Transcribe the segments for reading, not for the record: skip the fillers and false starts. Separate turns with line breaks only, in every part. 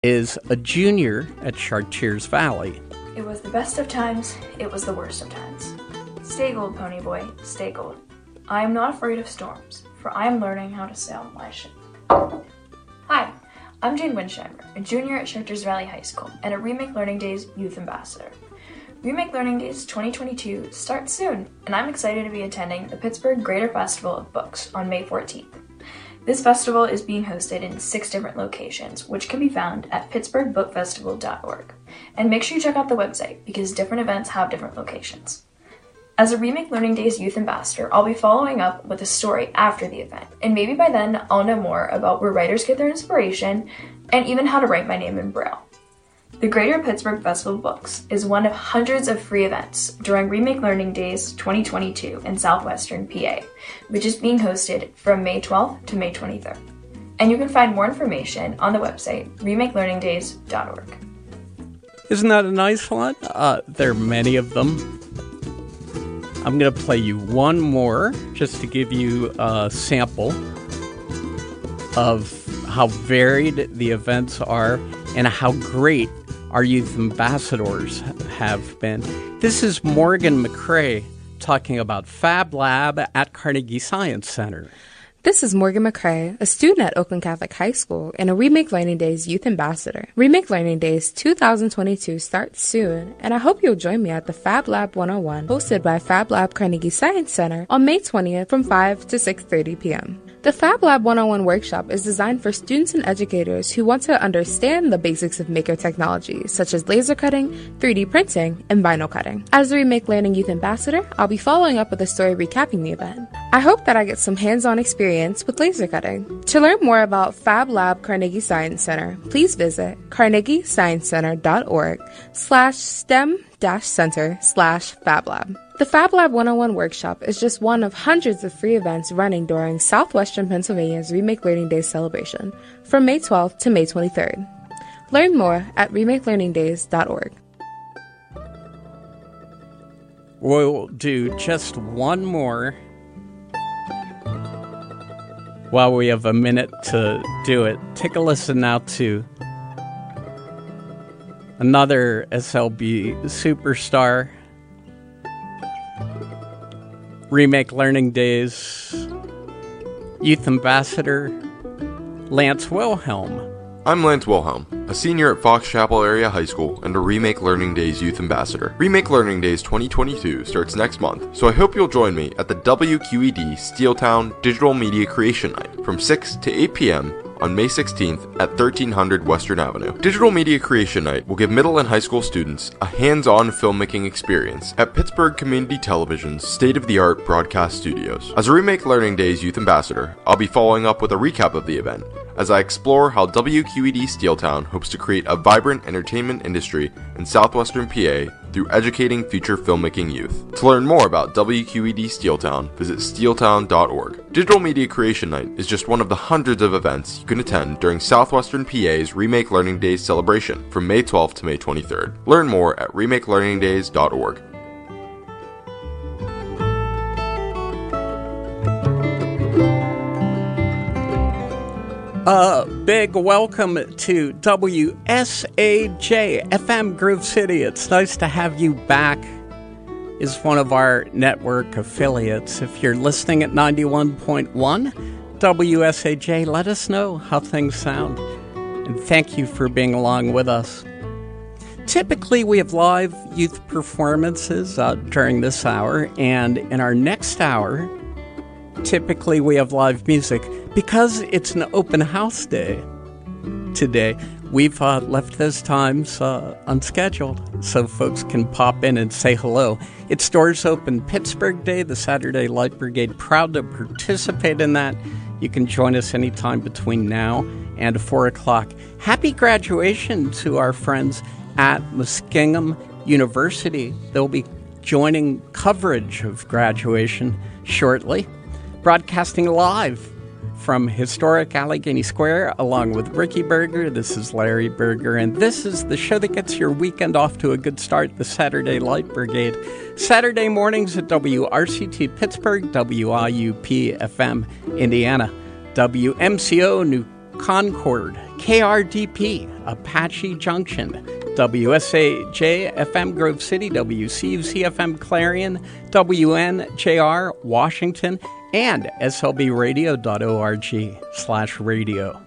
is a junior at Chartiers Valley.
It was the best of times, it was the worst of times. Stay gold, pony boy, stay gold. I am not afraid of storms, for I am learning how to sail my ship. Hi, I'm Jane Winsheimer, a junior at Chartiers Valley High School and a Remake Learning Days Youth Ambassador. Remake Learning Days 2022 starts soon, and I'm excited to be attending the Pittsburgh Greater Festival of Books on May 14th. This festival is being hosted in 6 different locations, which can be found at pittsburghbookfestival.org. And make sure you check out the website, because different events have different locations. As a Remake Learning Days Youth Ambassador, I'll be following up with a story after the event, and maybe by then I'll know more about where writers get their inspiration, and even how to write my name in Braille. The Greater Pittsburgh Festival of Books is one of hundreds of free events during Remake Learning Days 2022 in southwestern PA, which is being hosted from May 12th to May 23rd. And you can find more information on the website, remakelearningdays.org.
Isn't that a nice one? There are many of them. I'm going to play you one more just to give you a sample of how varied the events are and how great our youth ambassadors have been. This is Morgan McCrae talking about Fab Lab at Carnegie Science Center.
This is Morgan McCrae, a student at Oakland Catholic High School and a Remake Learning Days Youth Ambassador. Remake Learning Days 2022 starts soon, and I hope you'll join me at the Fab Lab 101, hosted by Fab Lab Carnegie Science Center on May 20th from 5 to 6:30 p.m. The Fab Lab 101 workshop is designed for students and educators who want to understand the basics of maker technology, such as laser cutting, 3D printing, and vinyl cutting. As the Remake Learning Youth Ambassador, I'll be following up with a story recapping the event. I hope that I get some hands-on experience with laser cutting. To learn more about Fab Lab Carnegie Science Center, please visit carnegiesciencecenter.org/STEM-center/FabLab. The Fab Lab 101 workshop is just one of hundreds of free events running during Southwestern Pennsylvania's Remake Learning Days celebration from May 12th to May 23rd. Learn more at remakelearningdays.org.
We'll do just one more while we have a minute to do it. Take a listen now to another SLB superstar, Remake Learning Days Youth Ambassador, Lance Wilhelm.
I'm Lance Wilhelm, a senior at Fox Chapel Area High School and a Remake Learning Days Youth Ambassador. Remake Learning Days 2022 starts next month, so I hope you'll join me at the WQED Steeltown Digital Media Creation Night from 6 to 8 p.m. on May 16th at 1300 Western Avenue. Digital Media Creation Night will give middle and high school students a hands-on filmmaking experience at Pittsburgh Community Television's state-of-the-art broadcast studios. As a Remake Learning Days Youth Ambassador, I'll be following up with a recap of the event as I explore how WQED Steeltown hopes to create a vibrant entertainment industry in southwestern PA through educating future filmmaking youth. To learn more about WQED Steeltown, visit steeltown.org. Digital Media Creation Night is just one of the hundreds of events you can attend during Southwestern PA's Remake Learning Days celebration from May 12th to May 23rd. Learn more at remakelearningdays.org.
A big welcome to WSAJ FM Grove City. It's nice to have you back. Is one of our network affiliates. If you're listening at 91.1 WSAJ, let us know how things sound. And thank you for being along with us. Typically, we have live youth performances during this hour, and in our next hour, typically we have live music. Because it's an open house day today, we've left those times unscheduled so folks can pop in and say hello. It's Doors Open Pittsburgh Day, the Saturday Light Brigade, proud to participate in that. You can join us anytime between now and 4 o'clock. Happy graduation to our friends at Muskingum University. They'll be joining coverage of graduation shortly, broadcasting live from historic Allegheny Square, along with Ricky Berger. This is Larry Berger, and this is the show that gets your weekend off to a good start, the Saturday Light Brigade. Saturday mornings at WRCT Pittsburgh, WIUP FM Indiana, WMCO New Concord, KRDP, Apache Junction, WSAJ FM Grove City, WCUC FM Clarion, WNJR Washington, and slbradio.org/radio.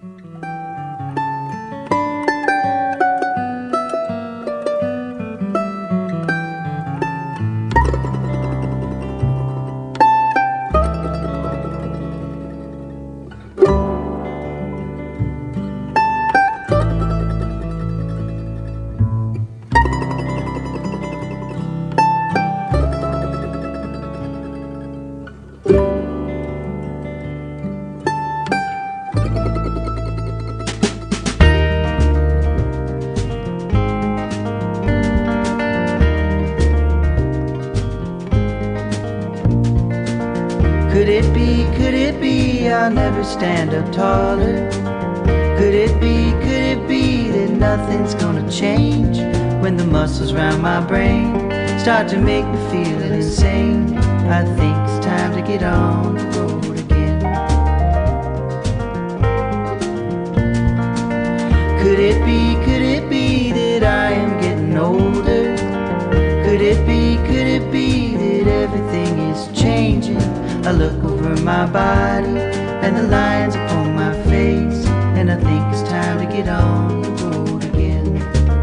Could it be I'll never stand up taller? Could it be that nothing's gonna change when the muscles round my brain start to make me feel insane? I think it's time to get on the road again. Could it be that I am getting older? Could it be that everything is changing? I look over my body and the lines upon my face, and I think it's time to get on the road again.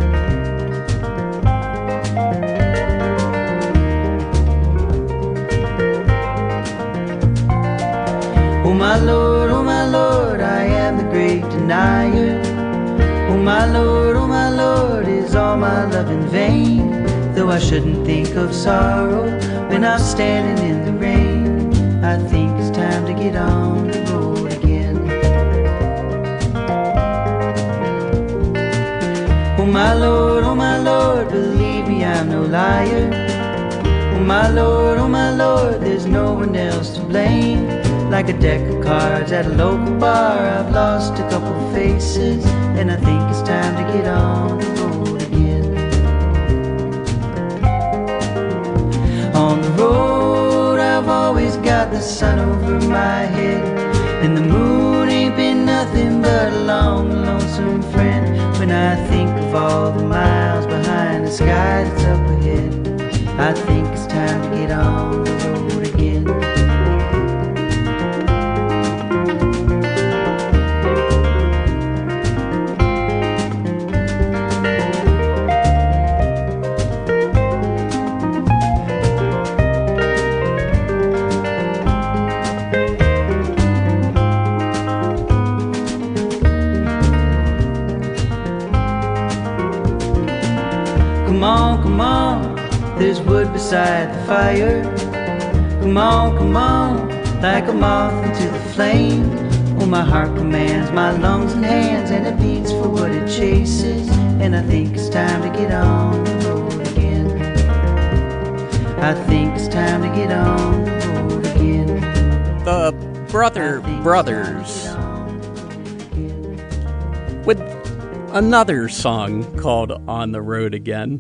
Oh my Lord, I am the great denier. Oh my Lord, is all my love in vain? Though I shouldn't think of sorrow when I'm standing in the rain, I think it's time to get on the road again. Oh my Lord, believe me, I'm no liar. Oh my Lord, there's no one else to blame. Like a deck of cards at a local bar, I've lost a couple faces, and I think it's time to get on the road again. On the road, I've always got the sun over my head, and the moon ain't been nothing but a long, lonesome friend. When I think of all the miles behind the sky that's up ahead, I think it's time to get on the road again. Come on, there's wood beside the fire. Come on, like a moth into the flame. Oh, my heart commands my lungs and hands, and it beats for what it chases, and I think it's time to get on the road again. I think it's time to get on the road again.
The Brothers with another song called On the Road Again.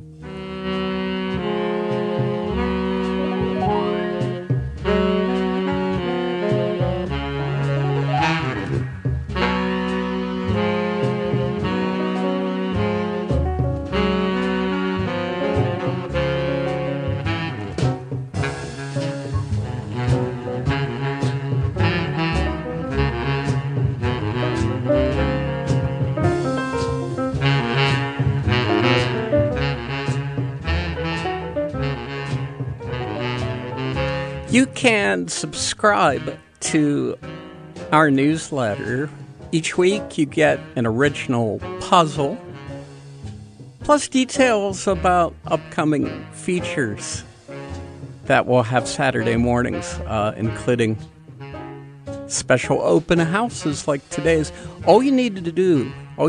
You can subscribe to our newsletter. Each week you get an original puzzle, plus details about upcoming features that we'll have Saturday mornings, including special open houses like today's. All you need to do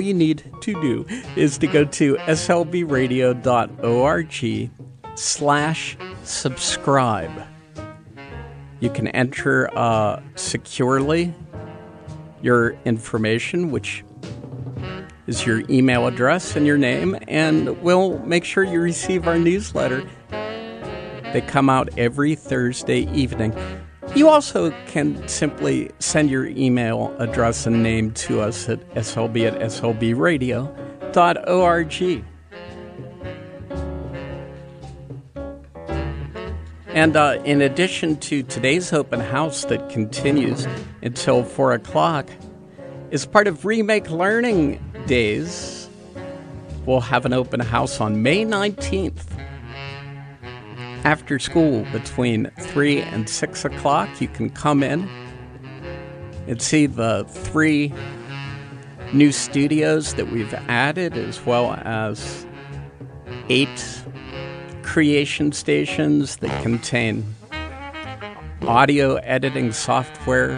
is to go to slbradio.org/subscribe. You can enter securely your information, which is your email address and your name, and we'll make sure you receive our newsletter. They come out every Thursday evening. You also can simply send your email address and name to us at slb@slbradio.org. And in addition to today's open house that continues until 4 o'clock, as part of Remake Learning Days, we'll have an open house on May 19th. After school, between 3 and 6 o'clock, you can come in and see the 3 new studios that we've added, as well as 8 creation stations that contain audio editing software,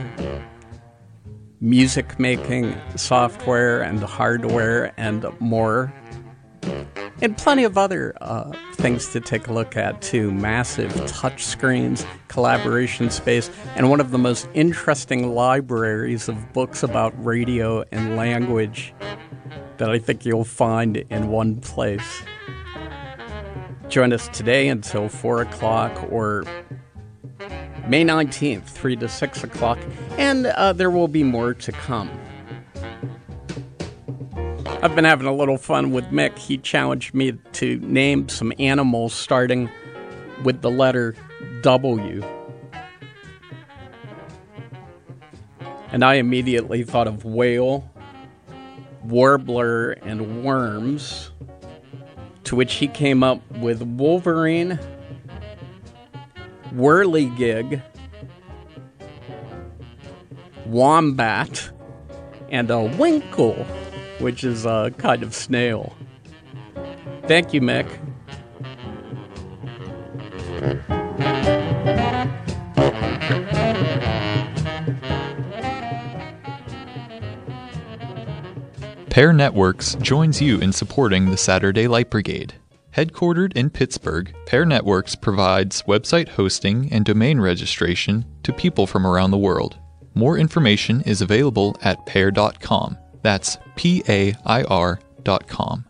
music making software and hardware, and more. And plenty of other things to take a look at, too. Massive touch screens, collaboration space, and one of the most interesting libraries of books about radio and language that I think you'll find in one place. Join us today until 4 o'clock or May 19th, 3 to 6 o'clock, and there will be more to come. I've been having a little fun with Mick. He challenged me to name some animals starting with the letter W. And I immediately thought of whale, warbler, and worms, to which he came up with Wolverine, whirligig, wombat, and a winkle, which is a kind of snail. Thank you, Mick.
Pair Networks joins you in supporting the Saturday Light Brigade. Headquartered in Pittsburgh, Pair Networks provides website hosting and domain registration to people from around the world. More information is available at pair.com. That's PAIR.com.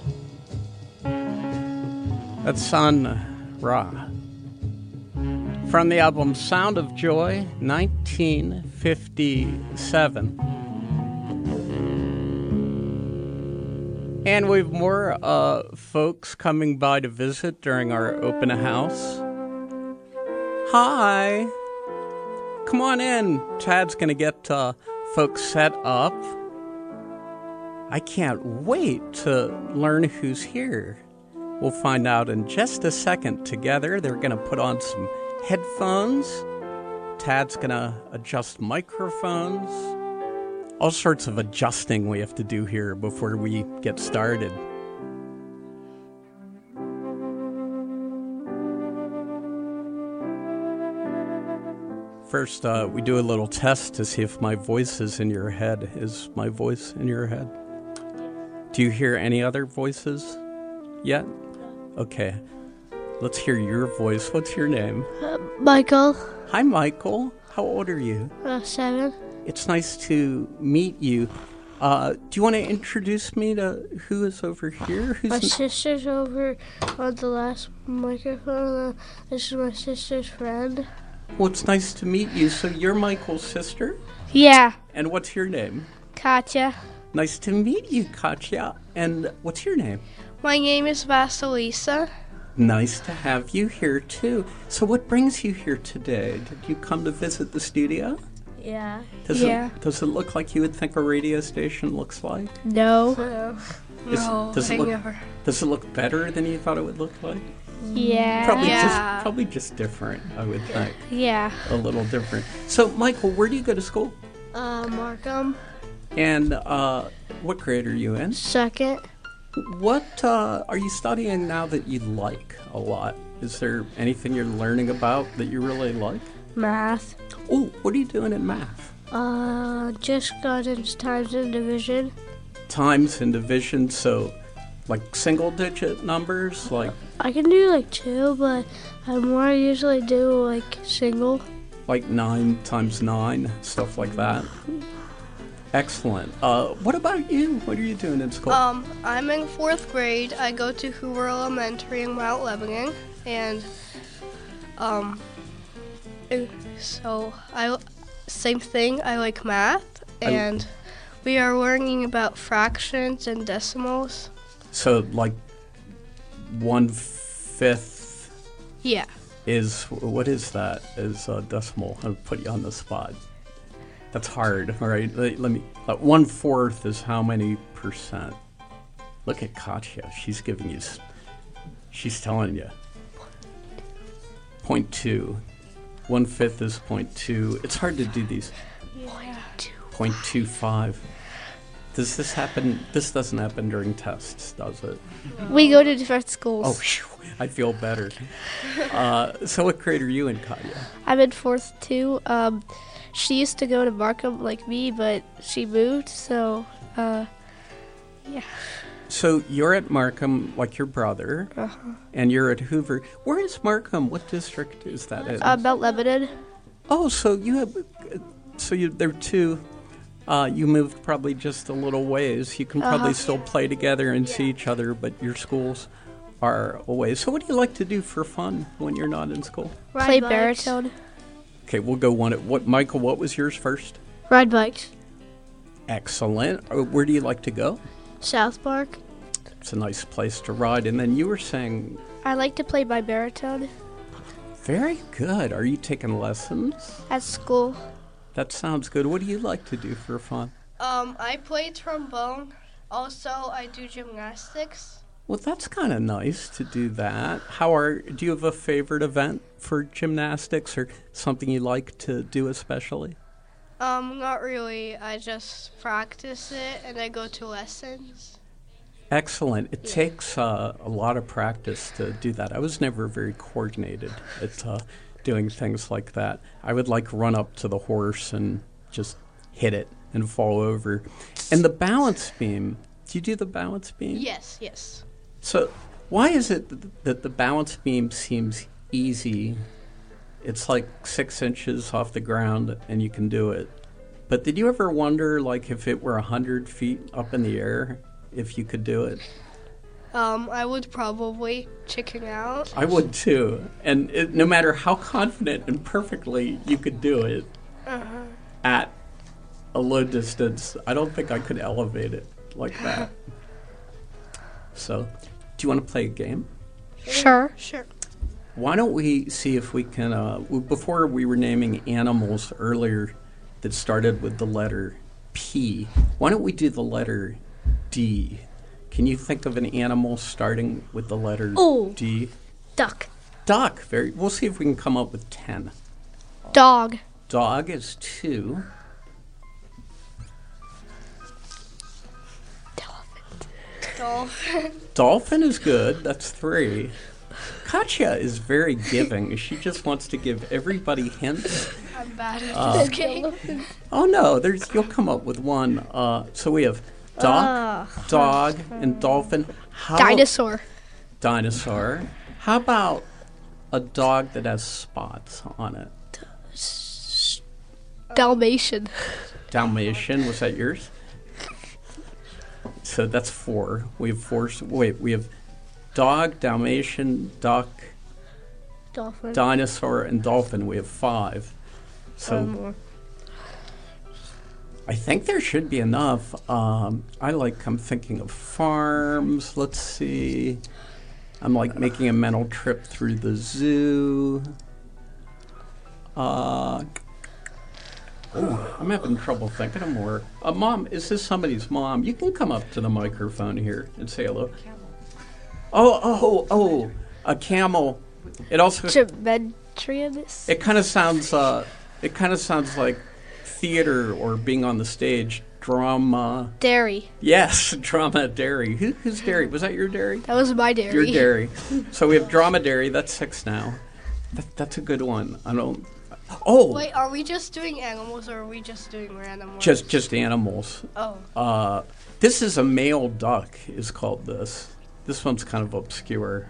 That's Sun Ra
From the album Sound of Joy, 1957. And we have more folks coming by to visit during our open house. Hi. Come on in. Tad's going to get folks set up. I can't wait to learn who's here. We'll find out in just a second together. They're going to put on some headphones. Tad's going to adjust microphones. All sorts of adjusting we have to do here before we get started. First, we do a little test to see if my voice is in your head. Is my voice in your head? Do you hear any other voices yet? Okay. Let's hear your voice. What's your name?
Michael.
Hi, Michael. How old are you?
7.
It's nice to meet you. Do you want to introduce me to who is over here?
My sister's over on the last microphone. This is my sister's friend.
Well, it's nice to meet you. So you're Michael's sister?
Yeah.
And what's your name?
Katya.
Nice to meet you, Katya. And what's your name?
My name is Vasilisa.
Nice to have you here, too. So what brings you here today? Did you come to visit the studio?
Yeah.
Does it look like you would think a radio station looks like?
No.
Does it look better than you thought it would look like?
Yeah.
Probably just different, I would think.
Yeah.
A little different. So, Michael, where do you go to school?
Markham.
And what grade are you in?
2nd.
What are you studying now that you like a lot? Is there anything you're learning about that you really like?
Math.
Oh, what are you doing in math?
Just got into times and division.
Times and division, so like single digit numbers? Like
I can do like 2, but I more usually do like single.
Like 9 times 9, stuff like that? Excellent. What about you? What are you doing in school?
I'm in 4th grade. I go to Hoover Elementary in Mount Lebanon, and so same thing. I like math, and we are learning about fractions and decimals.
So like 1/5.
Yeah.
What is that? Is a decimal? I'll put you on the spot. That's hard. All right, let me. 1/4 is how many percent? Look at Katya. She's giving you. She's telling you. 0.2. 1/5 is 0.2. It's hard to do these. 0.25. Does this happen? This doesn't happen during tests, does it?
We go to different schools.
Oh, phew, I feel better. So what grade are you in, Katya?
I'm in 4th too. She used to go to Markham like me, but she moved, so, yeah.
So you're at Markham like your brother, and you're at Hoover. Where is Markham? What district is that in?
Mount Lebanon.
Oh, so you have, there are two. You moved probably just a little ways. You can probably still play together and see each other, but your schools are away. So what do you like to do for fun when you're not in school?
Play baritone.
Okay, we'll go one at what. Michael, what was yours first?
Ride bikes.
Excellent. Where do you like to go?
South Park.
It's a nice place to ride. And then you were saying...
I like to play my baritone.
Very good. Are you taking lessons?
At school.
That sounds good. What do you like to do for fun?
I play trombone. Also, I do gymnastics.
Well, that's kind of nice to do that. Do you have a favorite event for gymnastics or something you like to do especially?
Not really. I just practice it and I go to lessons.
Excellent. It takes a lot of practice to do that. I was never very coordinated at doing things like that. I would run up to the horse and just hit it and fall over. And the balance beam, do you do the balance beam?
Yes.
So why is it that the balance beam seems easy? It's like 6 inches off the ground and you can do it. But did you ever wonder, if it were 100 feet up in the air, if you could do it?
I would probably chicken out.
I would too. And no matter how confident and perfectly you could do it at a low distance, I don't think I could elevate it like that. So, do you want to play a game?
Sure.
Sure.
Why don't we see if we can, before we were naming animals earlier that started with the letter P, why don't we do the letter D? Can you think of an animal starting with the letter D?
Duck.
Duck. We'll see if we can come up with 10.
Dog.
Dog is 2.
Dolphin.
Dolphin is good. That's 3. Katya is very giving. She just wants to give everybody hints.
I'm bad at this game.
Oh no, you'll come up with one. So we have duck, dog, and dolphin.
Dinosaur.
Dinosaur. How about a dog that has spots on it?
Dalmatian.
Dalmatian. Was that yours? So that's 4. We have 4. Wait, we have dog, Dalmatian, duck,
Dolphin.
dinosaur, and dolphin. We have 5. So
more.
I think there should be enough. I'm thinking of farms. Let's see. I'm like making a mental trip through the zoo. I'm having trouble thinking of more. Mom, is this somebody's mom? You can come up to the microphone here and say hello. Oh, a camel. It also
Demetrius.
It kind of sounds like theater or being on the stage. Drama.
Dairy.
Yes, dromedary. Who's dairy? Was that your dairy?
That was my dairy.
Your dairy. So we have dromedary. That's 6 now. That's a good one. I don't. Oh.
Wait, are we just doing animals or are we just doing random words?
Just animals.
Oh.
This is a male duck. Is called this. This one's kind of obscure.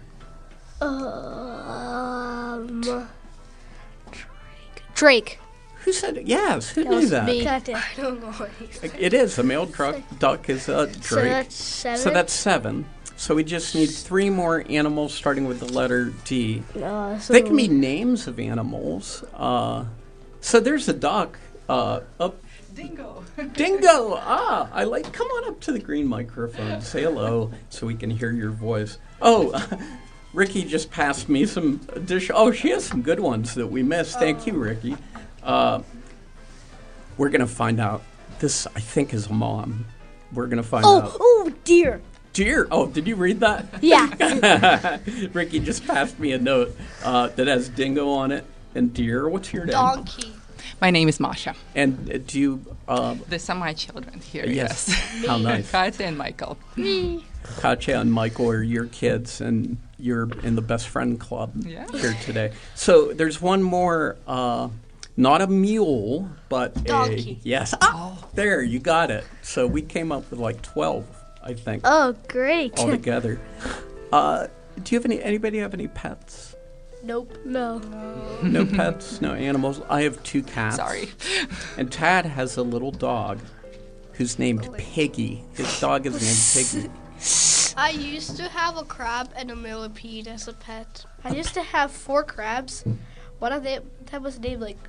Drake.
Who said it? Yes, who knew that?
Me.
I don't know what he said.
It is. A male duck is a drake.
So that's 7?
So that's 7. So we just need 3 more animals starting with the letter D. They can be names of animals. So there's a duck.
Dingo.
Dingo! I like. Come on up to the green microphone. Say hello so we can hear your voice. Oh, Ricky just passed me some additional. Oh, she has some good ones that we missed. Thank you, Ricky. We're gonna find out. This, I think, is a mom. We're gonna find out.
Oh, deer.
Deer. Oh, did you read that?
Yeah.
Ricky just passed me a note that has dingo on it and deer. What's your name?
Donkey.
My name is Masha.
And do you?
These are my children here.
Yes.
Yes.
How nice.
Katya and Michael.
Katya and Michael are your kids, and you're in the best friend club
Yeah.
here today. So there's one more. Not a mule, but
Donkey.
Yes. There, you got it. So we came up with like 12, I think,
Oh, great.
altogether. Do you have anybody have any pets?
Nope. No.
No pets, no animals. I have 2 cats.
Sorry.
And Tad has a little dog who's named Piggy. His dog is named Piggy.
I used to have a crab and a millipede as a pet. I used to have 4 crabs. One of them that was named like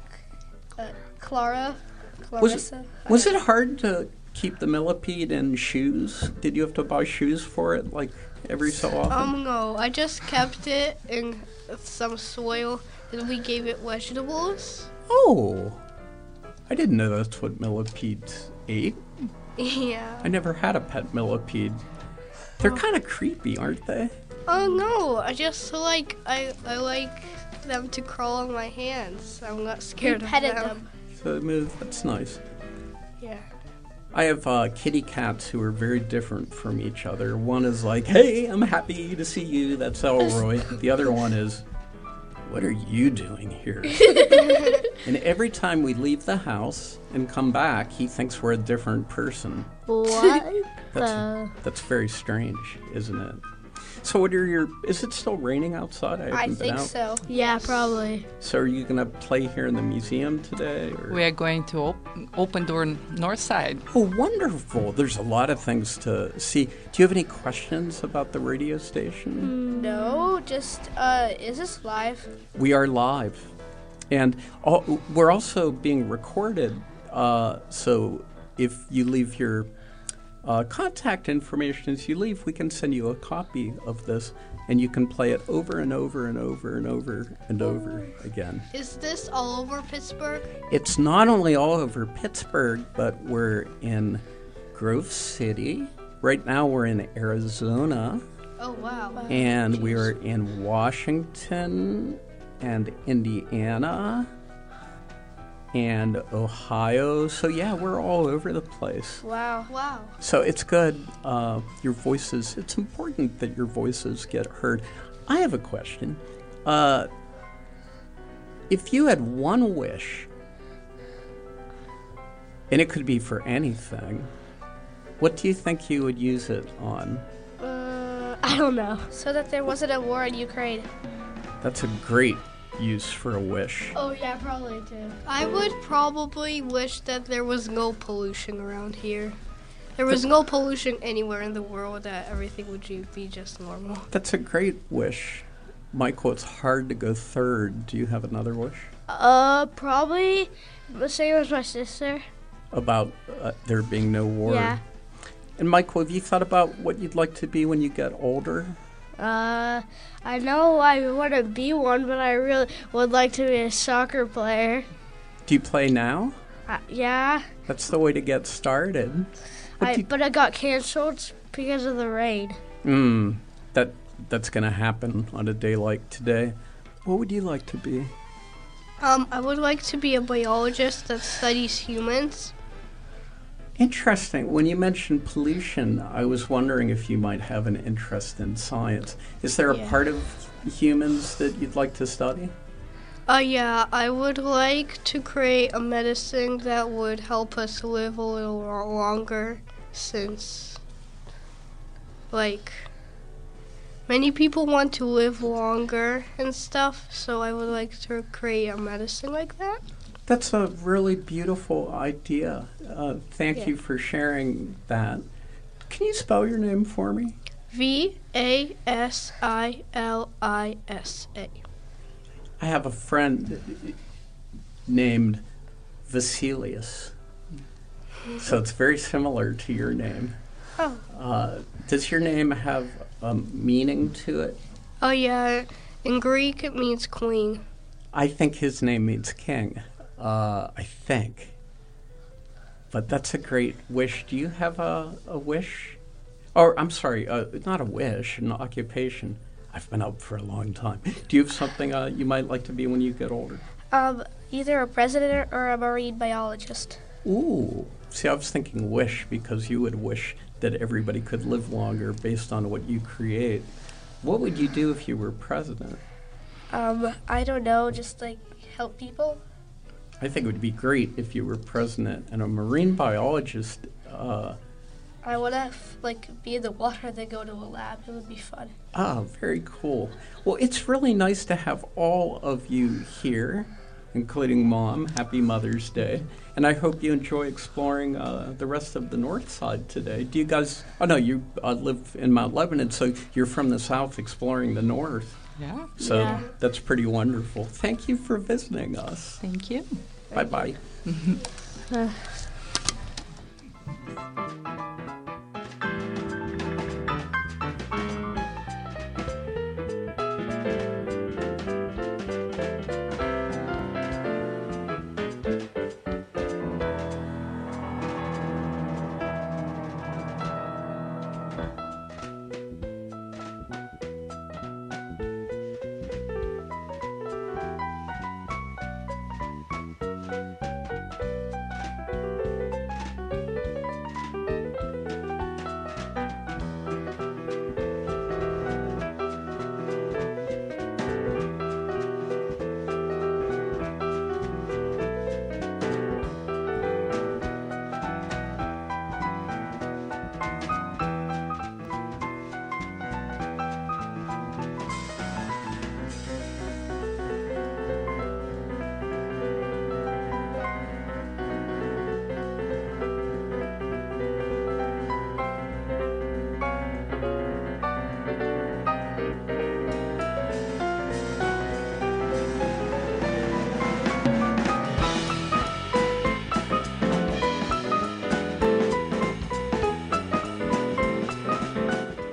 Clarissa.
Was it hard to keep the millipede in shoes? Did you have to buy shoes for it, like every so often?
No, I just kept it in some soil and we gave it vegetables.
Oh, I didn't know that's what millipedes ate.
Yeah.
I never had a pet millipede. They're kind of creepy, aren't they?
Oh no, I just like I like them to crawl on my hands. I'm not scared of them.
So that's nice.
Yeah.
I have kitty cats who are very different from each other. One is like, hey, I'm happy to see you. That's Elroy. The other one is, what are you doing here? And every time we leave the house and come back, he thinks we're a different person.
What?
That's very strange, isn't it? So what are your, is it still raining outside?
I
haven't been
think
out.
so.
Yeah, probably.
So are you going to play here in the museum today? Or?
We are going to open door north side.
Oh, wonderful. There's a lot of things to see. Do you have any questions about the radio station?
No, just, is this live?
We are live. And we're also being recorded. So if you leave your contact information as you leave, we can send you a copy of this, and you can play it over and over and over and over and over again.
Is this all over Pittsburgh?
It's not only all over Pittsburgh, but we're in Grove City. Right now we're in Arizona,
Oh, wow.
and we are in Washington and Indiana and Ohio. So yeah, we're all over the place.
Wow. Wow.
So it's good. Your voices, it's important that your voices get heard. I have a question. If you had one wish, and it could be for anything, what do you think you would use it on?
I don't know. So that there wasn't a war in Ukraine.
That's a great use for a wish.
Oh, yeah, probably too. I would probably wish that there was no pollution around here. There was no pollution anywhere in the world, that everything would be just normal.
That's a great wish. Michael, it's hard to go third. Do you have another wish?
Probably the same as my sister.
About there being no war?
Yeah.
And Michael, have you thought about what you'd like to be when you get older?
I know I want to be one, but I really would like to be a soccer player.
Do you play now?
Yeah.
That's the way to get started.
But it got canceled because of the rain.
That's going to happen on a day like today. What would you like to be?
I would like to be a biologist that studies humans.
Interesting. When you mentioned pollution, I was wondering if you might have an interest in science. Is there a part of humans that you'd like to study?
Yeah, I would like to create a medicine that would help us live a little longer, since, many people want to live longer and stuff, so I would like to create a medicine like that.
That's a really beautiful idea. Thank you for sharing that. Can you spell your name for me?
Vasilisa.
I have a friend named Vasilius. So it's very similar to your name.
Oh.
Does your name have a meaning to it?
Oh, yeah. In Greek, it means queen.
I think his name means king. I think. But that's a great wish. Do you have a wish? Or, I'm sorry, not a wish, an occupation. I've been up for a long time. Do you have something you might like to be when you get older?
Either a president or a marine biologist.
Ooh. See, I was thinking wish because you would wish that everybody could live longer based on what you create. What would you do if you were president?
I don't know, just, help people.
I think it would be great if you were president and a marine biologist.
I want to, be in the water and then go to a lab. It would be fun.
Ah, very cool. Well, it's really nice to have all of you here, including Mom. Happy Mother's Day. And I hope you enjoy exploring the rest of the north side today. Do you guys, you live in Mount Lebanon, so you're from the south exploring the north.
Yeah.
So that's pretty wonderful. Thank you for visiting us.
Thank you.
Bye-bye.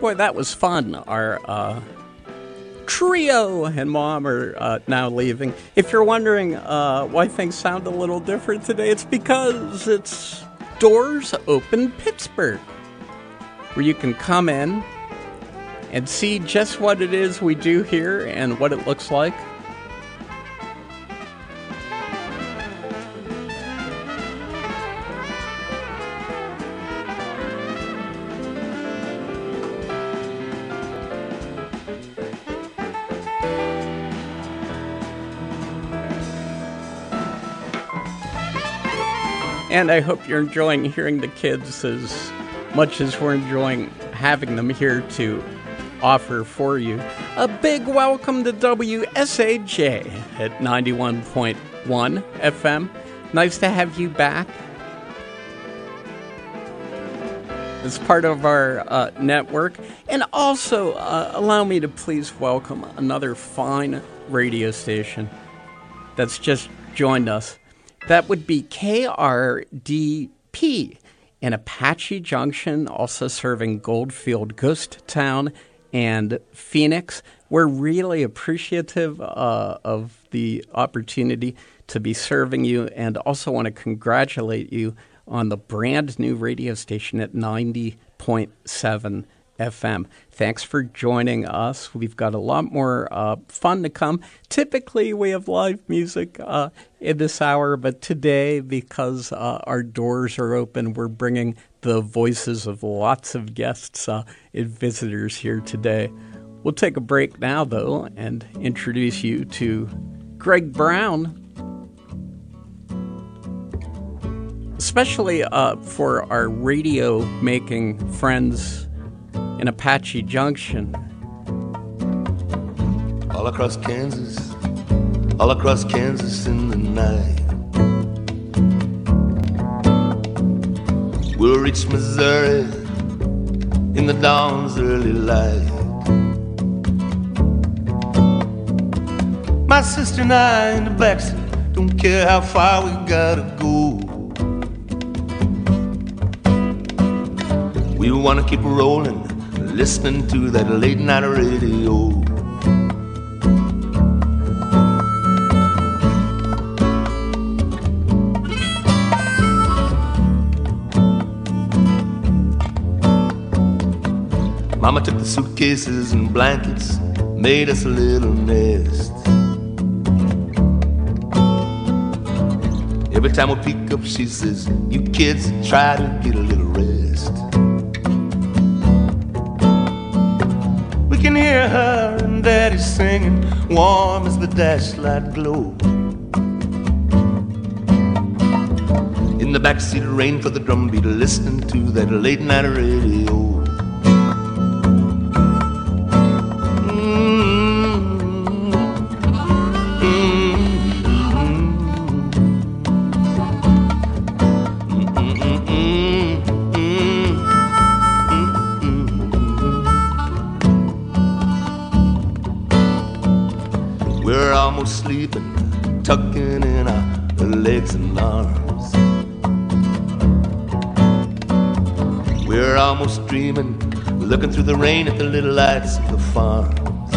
Boy, that was fun. Our trio and Mom are now leaving. If you're wondering why things sound a little different today, it's because it's Doors Open Pittsburgh, where you can come in and see just what it is we do here and what it looks like. And I hope you're enjoying hearing the kids as much as we're enjoying having them here to offer for you. A big welcome to WSAJ at 91.1 FM. Nice to have you back. As part of our network. And also, allow me to please welcome another fine radio station that's just joined us. That would be KRDP in Apache Junction, also serving Goldfield, Ghost Town, and Phoenix. We're really appreciative of the opportunity to be serving you, and also want to congratulate you on the brand new radio station at 90.7 FM. Thanks for joining us. We've got a lot more fun to come. Typically, we have live music in this hour, but today, because our doors are open, we're bringing the voices of lots of guests and visitors here today. We'll take a break now, though, and introduce you to Greg Brown, especially for our radio-making friends in Apache Junction.
All across Kansas in the night. We'll reach Missouri in the dawn's early light. My sister and I in the backseat, don't care how far we gotta go. We wanna keep rolling, listening to that late night radio. Mama took the suitcases and blankets, made us a little nest. Every time we pick up, she says, "You kids try to get a little rest." We can hear her and Daddy singing, warm as the dashlight glow. In the backseat, rain for the drumbeat, listening to that late night radio. Sleeping, tucking in our legs and arms. We're almost dreaming, looking through the rain at the little lights of the farms.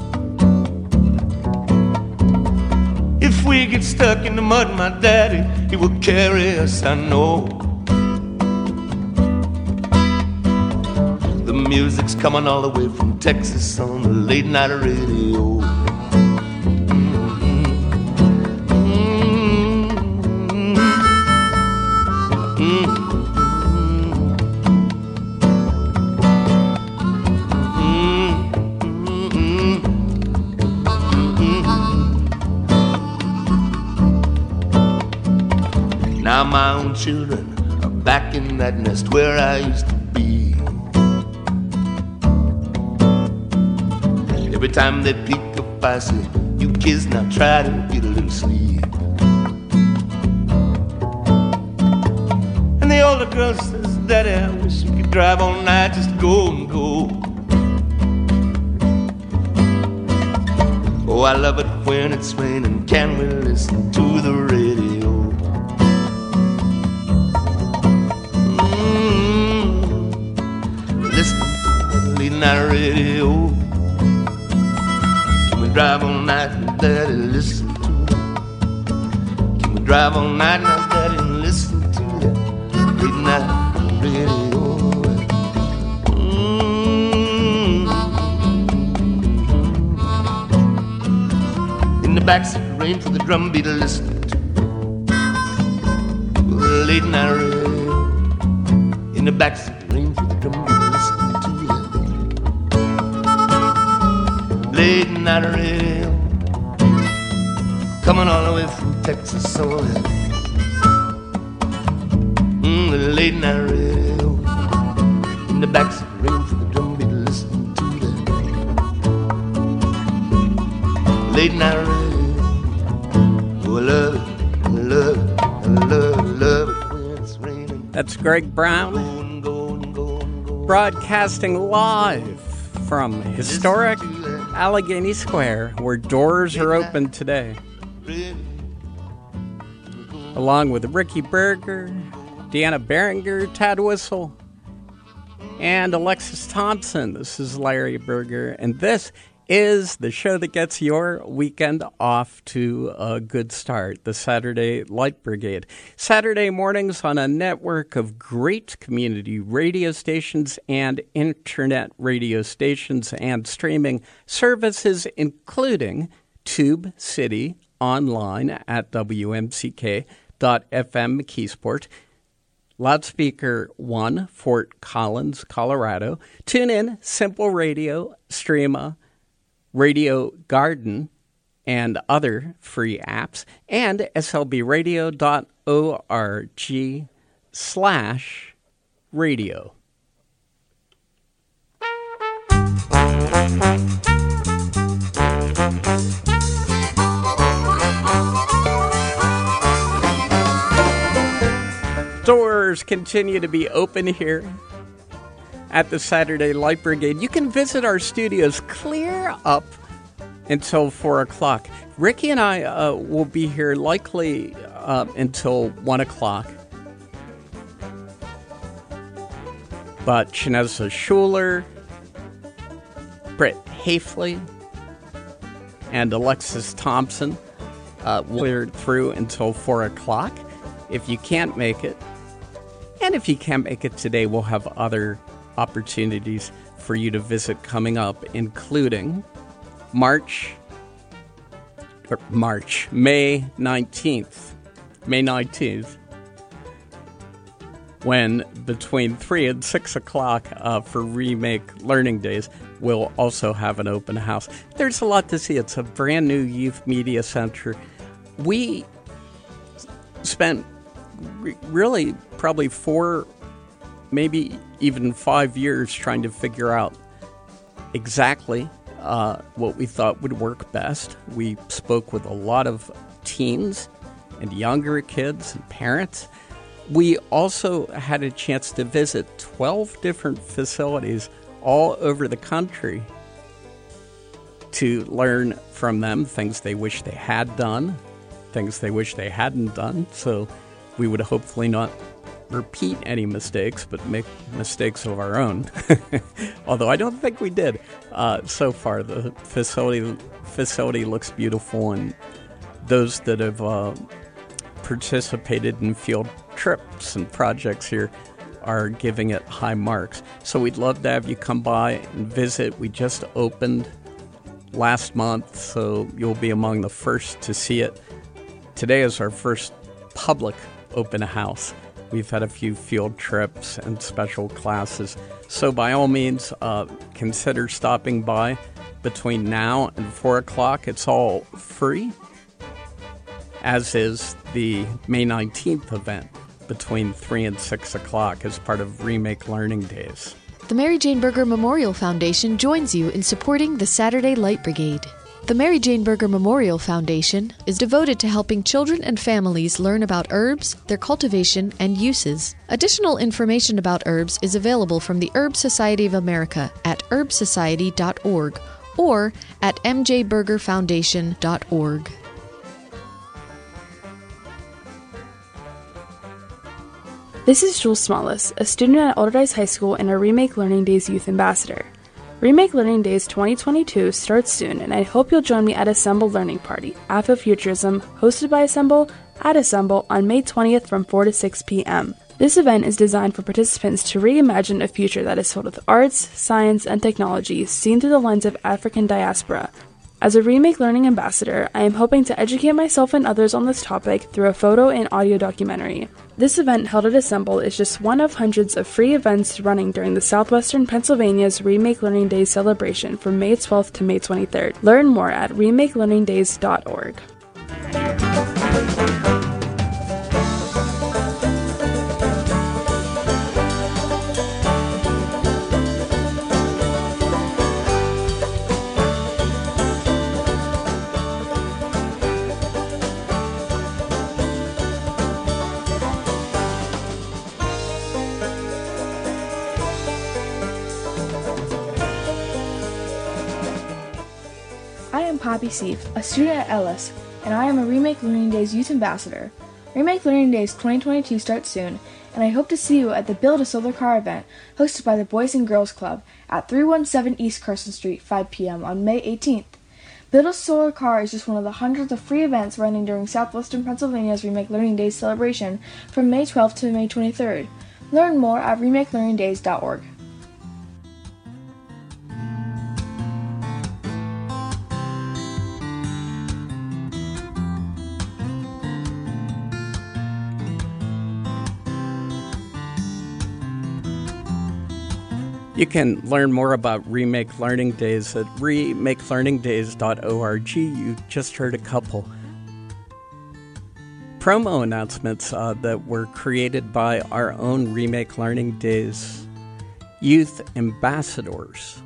If we get stuck in the mud, my daddy, he will carry us, I know. The music's coming all the way from Texas on the late night radio. Now my own children are back in that nest where I used to be. Every time they peek up, I say, "You kids now try to get a little sleep." And the older girl says, "Daddy, I wish you could drive all night, just go and go." Oh, I love it when it's raining, can we listen to the radio? night radio. Can we drive all night and daddy listen to that? Can we drive all night now, daddy, and listen to that late night radio? In the backseat, rain for the drum beat, listen to the late night radio. In the backseat, rain for the drum beat, listen to that late night radio. Coming all the way from Texas, so the late night radio. In the backseat, rain for the drum beat, listen to that late night radio. Oh, I love it, I love it, I love it, love it when it's raining.
That's Greg Brown, broadcasting live from historic Allegheny Square, where doors are open today. Along with Ricky Berger, Deanna Berenger, Tad Whistle, and Alexis Thompson. This is Larry Berger, and this is the show that gets your weekend off to a good start, the Saturday Light Brigade. Saturday mornings on a network of great community radio stations and internet radio stations and streaming services, including Tube City online at WMCK.FM McKeesport, Loudspeaker 1, Fort Collins, Colorado, TuneIn, Simple Radio, Streama, Radio Garden, and other free apps, and slbradio.org/radio. Doors continue to be open here at the Saturday Light Brigade. You can visit our studios clear up until 4 o'clock. Ricky and I will be here likely until 1 o'clock. But Shanessa Schuler, Britt Hafley, and Alexis Thompson will clear through until 4 o'clock. If you can't make it, and if you can't make it today, we'll have other opportunities for you to visit coming up, including May 19th, when between 3 and 6 o'clock for Remake Learning Days, we'll also have an open house. There's a lot to see. It's a brand new youth media center. We spent really probably 4, maybe even 5 years trying to figure out exactly what we thought would work best. We spoke with a lot of teens and younger kids and parents. We also had a chance to visit 12 different facilities all over the country to learn from them things they wish they had done, things they wish they hadn't done. So we would hopefully not repeat any mistakes, but make mistakes of our own. Although I don't think we did. So far, the facility looks beautiful, and those that have participated in field trips and projects here are giving it high marks. So we'd love to have you come by and visit. We just opened last month, so you'll be among the first to see it. Today is our first public open house. We've had a few field trips and special classes. So by all means, consider stopping by between now and 4 o'clock. It's all free, as is the May 19th event between 3 and 6 o'clock as part of Remake Learning Days.
The Mary Jane Berger Memorial Foundation joins you in supporting the Saturday Light Brigade. The Mary Jane Berger Memorial Foundation is devoted to helping children and families learn about herbs, their cultivation, and uses. Additional information about herbs is available from the Herb Society of America at herbsociety.org or at mjbergerfoundation.org.
This is Jules Smallis, a student at Alderdice High School and a Remake Learning Days Youth Ambassador. Remake Learning Days 2022 starts soon, and I hope you'll join me at Assemble Learning Party, Afrofuturism, hosted by Assemble, at Assemble on May 20th from 4 to 6 p.m. This event is designed for participants to reimagine a future that is filled with arts, science, and technology seen through the lens of African diaspora. As a Remake Learning ambassador, I am hoping to educate myself and others on this topic through a photo and audio documentary. This event held at Assemble is just one of hundreds of free events running during the Southwestern Pennsylvania's Remake Learning Days celebration from May 12th to May 23rd. Learn more at remakelearningdays.org.
I am Poppy Seif, a student at Ellis, and I am a Remake Learning Days Youth Ambassador. Remake Learning Days 2022 starts soon, and I hope to see you at the Build a Solar Car event hosted by the Boys and Girls Club at 317 East Carson Street, 5 p.m. on May 18th. Build a Solar Car is just one of the hundreds of free events running during Southwestern Pennsylvania's Remake Learning Days celebration from May 12th to May 23rd. Learn more at remakelearningdays.org.
You can learn more about Remake Learning Days at remakelearningdays.org. You just heard a couple promo announcements that were created by our own Remake Learning Days youth ambassadors.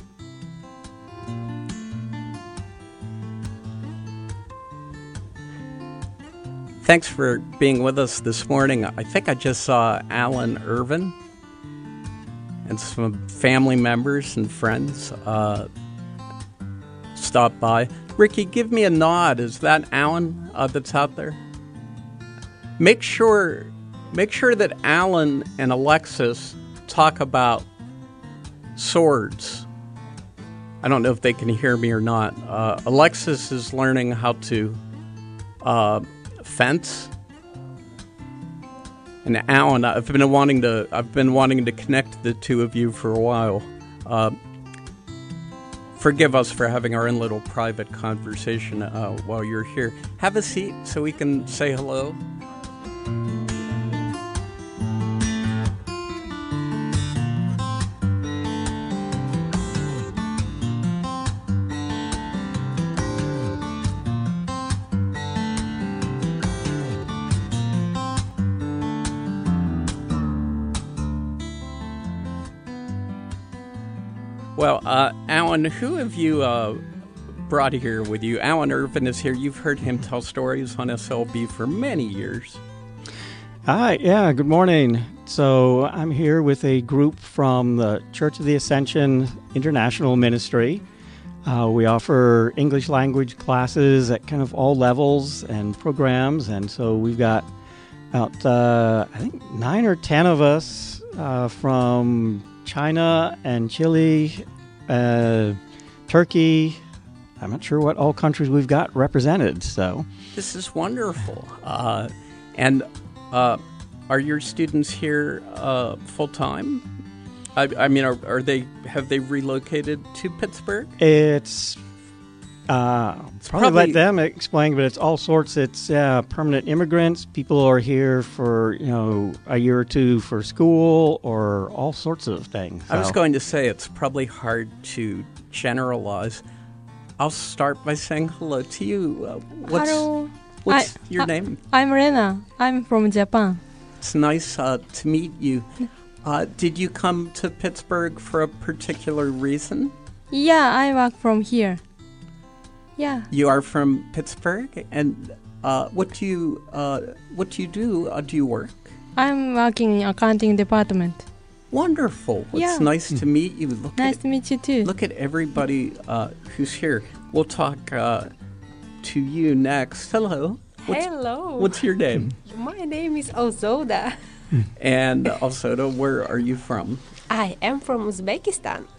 Thanks for being with us this morning. I think I just saw Alan Irvin and some family members and friends stop by. Ricky, give me a nod. Is that Alan that's out there? Make sure that Alan and Alexis talk about swords. I don't know if they can hear me or not. Alexis is learning how to fence. And Alan, I've been wanting to connect the two of you for a while. Forgive us for having our own little private conversation while you're here. Have a seat so we can say hello. Well, Alan, who have you brought here with you? Alan Irvin is here. You've heard him tell stories on SLB for many years.
Hi, yeah, good morning. So I'm here with a group from the Church of the Ascension International Ministry. We offer English language classes at kind of all levels and programs, and so we've got about, I think, 9 or 10 of us from China and Chile, Turkey. I'm not sure what all countries we've got represented. So
this is wonderful. And are your students here full time? I mean, have they relocated to Pittsburgh?
It's probably let them explain, but it's all sorts. It's permanent immigrants. People are here for a year or two for school or all sorts of things.
I was going to say it's probably hard to generalize. I'll start by saying hello to you.
Hello.
What's your name?
I'm Rena. I'm from Japan.
It's nice to meet you. Did you come to Pittsburgh for a particular reason?
Yeah, I work from here. Yeah.
You are from Pittsburgh, and what do you do? Do you work?
I'm working in accounting department.
Wonderful. Well, it's nice to meet you.
Nice to meet you too.
Look at everybody who's here. We'll talk to you next. Hello.
Hello.
What's your name?
My name is Ozoda.
And Ozoda, where are you from?
I am from Uzbekistan.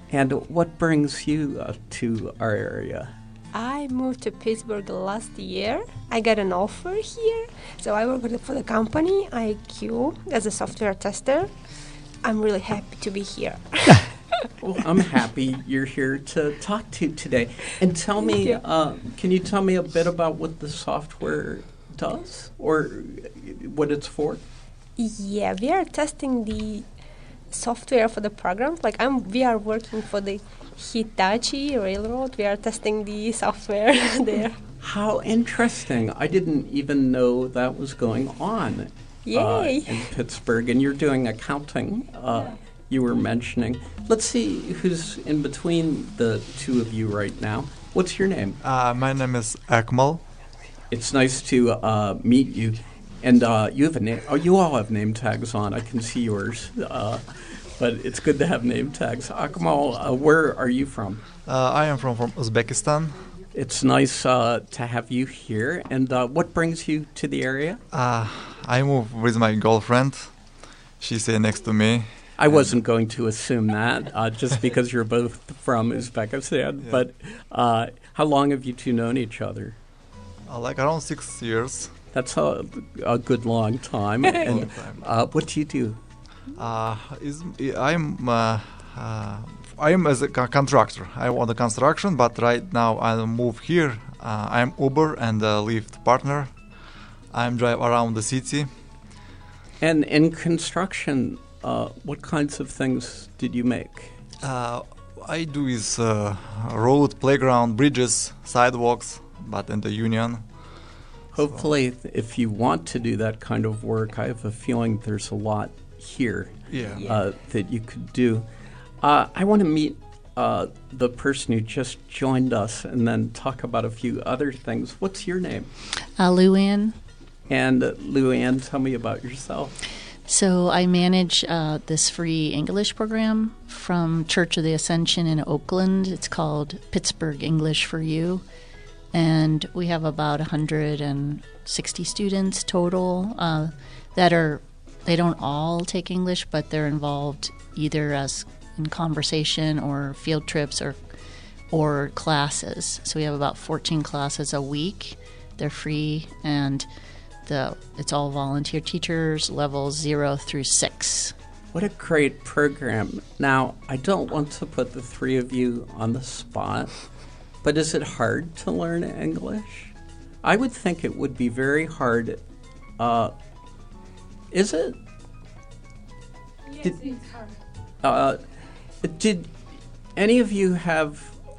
And what brings you to our area?
I moved to Pittsburgh last year. I got an offer here, so I work for the company IQ as a software tester. I'm really happy to be here.
Well, I'm happy you're here to talk to today. And tell me, can you tell me a bit about what the software does or what it's for?
Yeah, we are testing the software for the programs. We are working for the Hitachi Railroad. We are testing the software there.
How interesting. I didn't even know that was going on in Pittsburgh. And you're doing accounting, you were mentioning. Let's see who's in between the two of you right now. What's your name?
My name is Akmal.
It's nice to meet you. And you have a name. Oh, you all have name tags on. I can see yours. But it's good to have name tags. Akmal, where are you from?
I am from Uzbekistan.
It's nice to have you here. And what brings you to the area?
I moved with my girlfriend. She's next to me.
I wasn't going to assume that, just because you're both from Uzbekistan. Yeah. But how long have you two known each other?
Around 6 years.
That's a good long time. And what do you do?
I'm as a contractor. I want the construction, but right now I move here. I'm Uber and a Lyft partner. I'm drive around the city.
And in construction, what kinds of things did you make?
I do is road, playground, bridges, sidewalks, but in the union.
Hopefully, if you want to do that kind of work, I have a feeling there's a lot here that you could do. I want to meet the person who just joined us and then talk about a few other things. What's your name?
Luann.
And Luann, tell me about yourself.
So I manage this free English program from Church of the Ascension in Oakland. It's called Pittsburgh English for You. And we have about 160 students total they don't all take English, but they're involved either as in conversation or field trips or classes. So we have about 14 classes a week. They're free, and it's all volunteer teachers, levels 0 through 6.
What a great program. Now, I don't want to put the three of you on the spot, but is it hard to learn English? I would think it would be very hard. Is it?
Yes, it's hard.
Did any of you have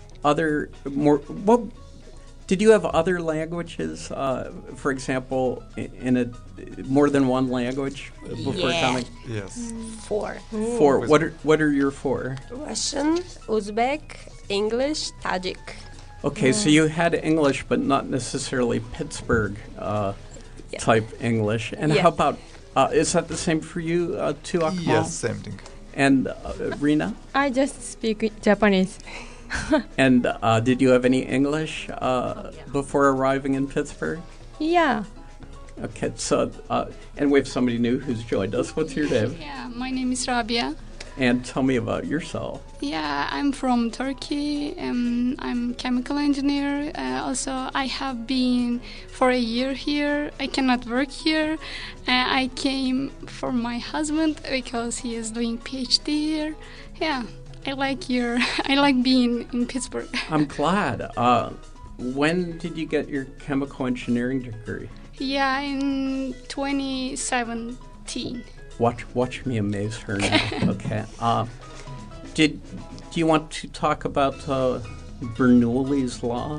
did you have other languages, for example, in more than one language before coming?
Yes.
4.
4. What are your 4?
Russian, Uzbek, English, Tajik.
Okay, so you had English, but not necessarily Pittsburgh type English. And how about, is that the same for you too, Akmal?
Yes, same thing.
And Rina?
I just speak Japanese.
And did you have any English before arriving in Pittsburgh?
Yeah.
Okay, so, and we have somebody new who's joined us. What's your name?
Yeah, my name is Rabia.
And tell me about yourself.
Yeah, I'm from Turkey. I'm chemical engineer. Also, I have been for a year here. I cannot work here. I came for my husband because he is doing PhD here. Yeah, I like being in Pittsburgh.
I'm glad. When did you get your chemical engineering degree?
Yeah, in 2017.
Watch me amaze her now. Okay. Do you want to talk about Bernoulli's law?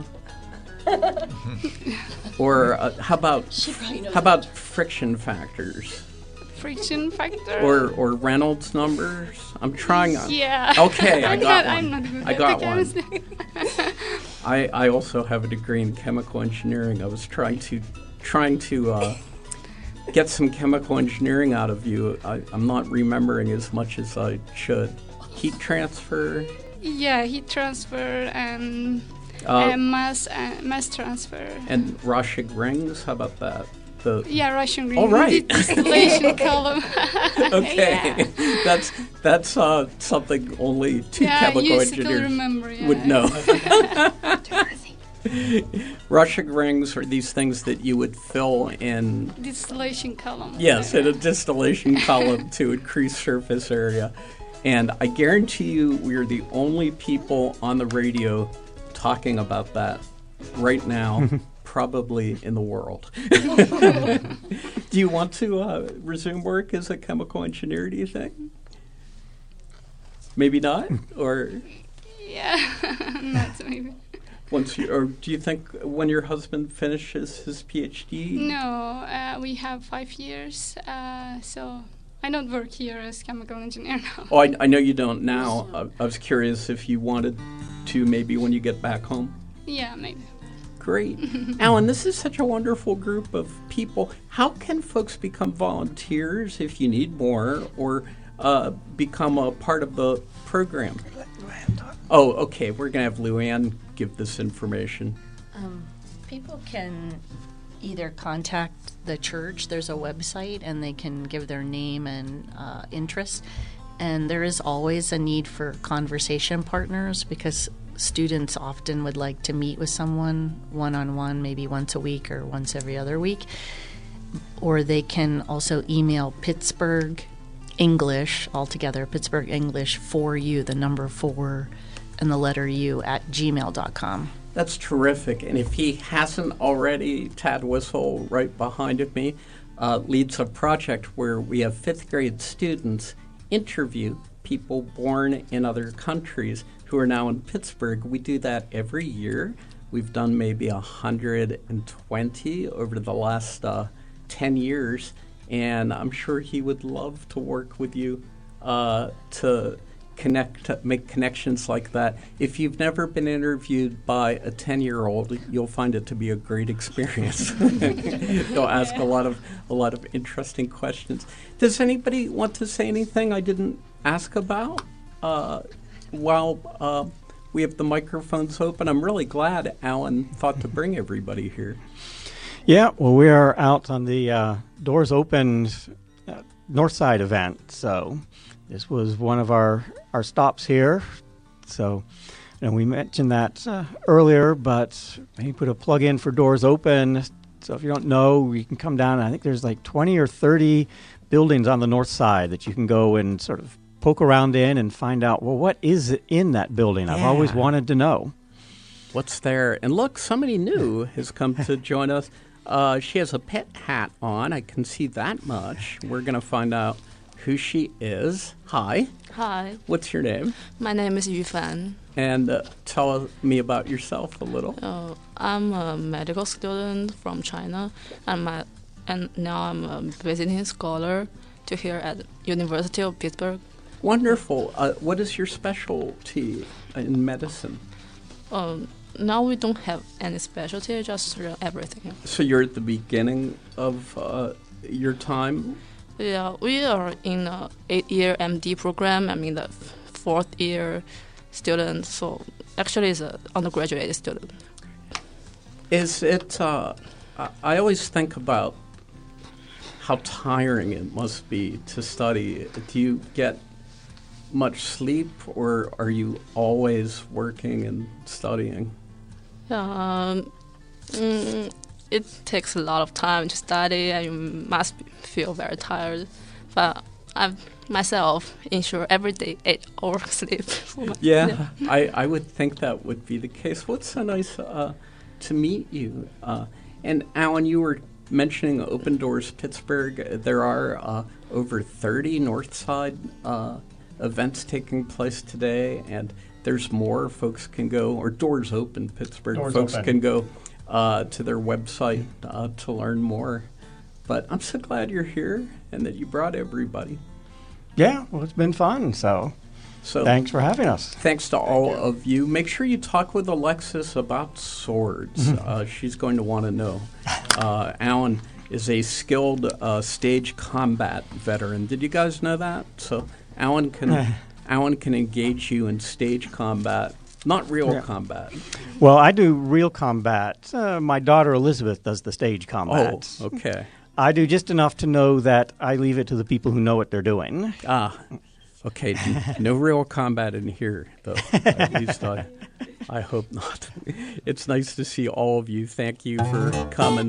Or how about friction factors?
Friction factor?
Or Reynolds numbers? I'm trying.
Yeah.
Okay, I got one.
I'm not good
I got one. I also have a degree in chemical engineering. I was trying to get some chemical engineering out of you. I'm not remembering as much as I should. Heat transfer?
Yeah, heat transfer and mass transfer.
And Rashig rings? How about that? the...
Yeah, Russian green.
Oh, right.
Distillation column.
Okay.
Yeah.
That's something only two chemical
you
engineers
still remember,
would know. Russian rings are these things that you would fill in...
Distillation column.
Yes, in a distillation column to increase surface area. And I guarantee you we're the only people on the radio talking about that right now, probably in the world. Do you want to resume work as a chemical engineer, do you think? Maybe not? Or...
Yeah, not maybe.
Or do you think when your husband finishes his PhD?
No, we have 5 years, so I don't work here as chemical engineer now.
Oh, I know you don't now. I was curious if you wanted to maybe when you get back home.
Yeah, maybe.
Great. Alan, this is such a wonderful group of people. How can folks become volunteers if you need more, or become a part of the program? Oh, okay. We're going to have Luann give this information.
People can either contact the church. There's a website, and they can give their name and interest. And there is always a need for conversation partners, because students often would like to meet with someone one-on-one, maybe once a week or once every other week. Or they can also email Pittsburgh English, altogether, Pittsburgh English 4U, the number 4 and the letter U, at gmail.com.
That's terrific. And if he hasn't already, Tad Whistle, right behind me, leads a project where we have 5th grade students interview people born in other countries who are now in Pittsburgh. We do that every year. We've done maybe 120 over the last 10 years, and I'm sure he would love to work with you to make connections like that. If you've never been interviewed by a 10-year-old, you'll find it to be a great experience. They'll ask a lot of interesting questions. Does anybody want to say anything I didn't ask about while we have the microphones open? I'm really glad Alan thought to bring everybody here.
Yeah, well, we are out on the Doors Open Northside event, so this was one of our stops here. So, we mentioned that earlier, but maybe put a plug in for Doors Open. So if you don't know, you can come down. I think there's like 20 or 30 buildings on the north side that you can go and sort of poke around in and find out, well, what is in that building? I've always wanted to know.
What's there? And look, somebody new has come to join us. She has a pet hat on. I can see that much. We're going to find out who she is. Hi.
Hi.
What's your name?
My name is Yu Fan.
And tell me about yourself a little.
I'm a medical student from China, and now I'm a visiting scholar here at University of Pittsburgh.
Wonderful. What is your specialty in medicine?
Now we don't have any specialty, just everything.
So you're at the beginning of your time?
Yeah, we are in the 8-year MD program. I'm in the 4th year student, so actually it's an undergraduate student.
Is it, I always think about how tiring it must be to study. Do you get much sleep, or are you always working and studying?
It takes a lot of time to study, and you must feel very tired. But I myself ensure every day 8 hours sleep.
Yeah. I would think that would be the case. Well, it's so nice to meet you. And Alan, you were mentioning Open Doors Pittsburgh. There are over 30 Northside events taking place today, and there's more. Folks can go, or Doors Open Pittsburgh. Folks can go to their website to learn more. But I'm so glad you're here and that you brought everybody.
Yeah, well, it's been fun, so thanks for having us.
Thanks to all of you. Make sure you talk with Alexis about swords. She's going to want to know. Alan is a skilled stage combat veteran. Did you guys know that? So Alan can engage you in stage combat not real
Yeah.
combat.
Well, I do real combat. My daughter Elizabeth does the stage combat.
Oh, okay.
I do just enough to know that I leave it to the people who know what they're doing.
Okay. No real combat in here, though. At least I hope not. It's nice to see all of you. Thank you for coming.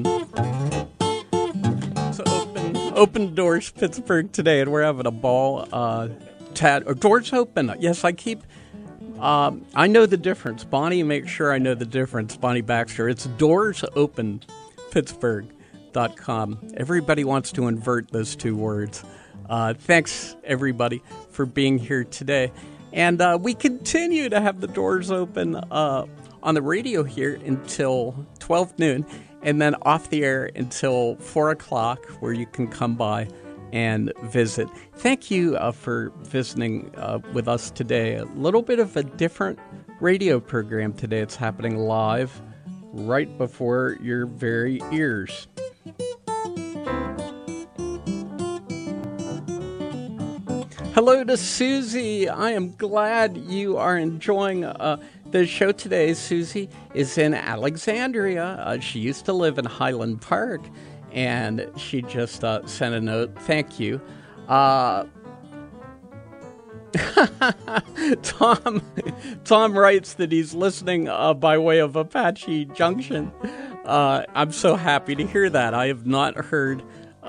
It's Open Doors Pittsburgh today, and we're having a ball. Doors open. Yes, I keep... I know the difference. Bonnie, make sure I know the difference. Bonnie Baxter. It's Doors Open Pittsburgh.com. Everybody wants to invert those two words. Thanks, everybody, for being here today. And we continue to have the doors open on the radio here until 12 noon, and then off the air until 4 o'clock, where you can come by and visit. Thank you for visiting with us today. A little bit of a different radio program today. It's happening live right before your very ears. Hello to Susie. I am glad you are enjoying the show today. Susie is in Alexandria. She used to live in Highland Park, and she just sent a note. Thank you. Tom writes that he's listening by way of Apache Junction. I'm so happy to hear that. I have not heard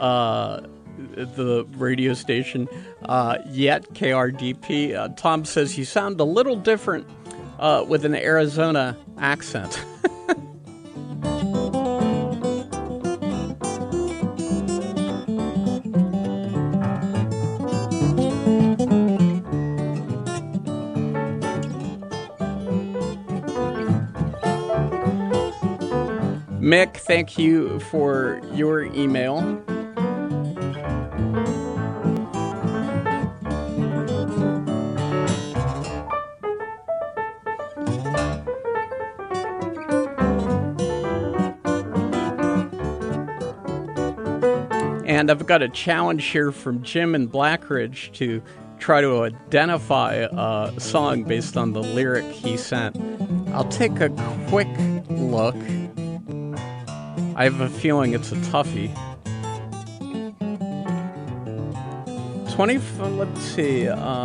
the radio station yet, KRDP. Tom says you sound a little different with an Arizona accent. Mick, thank you for your email. And I've got a challenge here from Jim in Blackridge to try to identify a song based on the lyric he sent. I'll take a quick look. I have a feeling it's a toughie. Let's see.